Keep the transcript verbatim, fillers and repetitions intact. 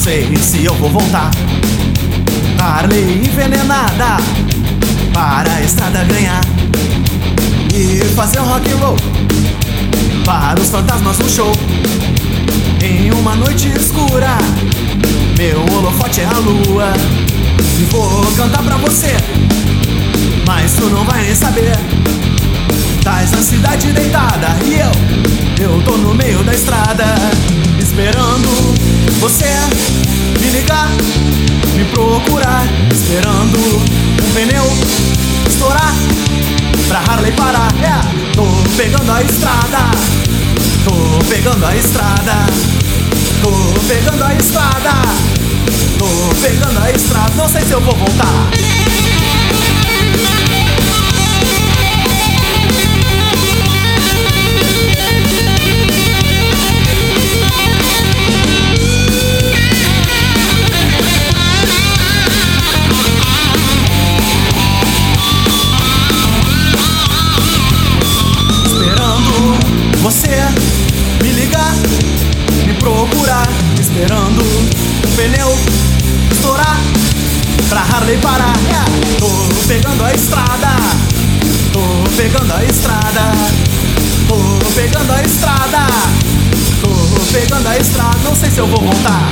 sei se eu vou voltar. Harley envenenada para a estrada ganhar e fazer um rock and roll para os fantasmas no show. Em uma noite escura, meu holofote é a lua, e vou cantar pra você, mas tu não vai nem saber. Tás na cidade deitada e eu, eu tô no meio da estrada, esperando você me ligar, me procurar, esperando um pneu estourar pra Harley parar. É, tô pegando a estrada, tô pegando a estrada, tô pegando a estrada, tô pegando a estrada. Não sei se eu vou voltar. Você me ligar, me procurar, esperando o pneu estourar pra Harley parar. É, tô pegando a estrada, tô pegando a estrada, tô pegando a estrada, tô pegando a estrada. Não sei se eu vou voltar.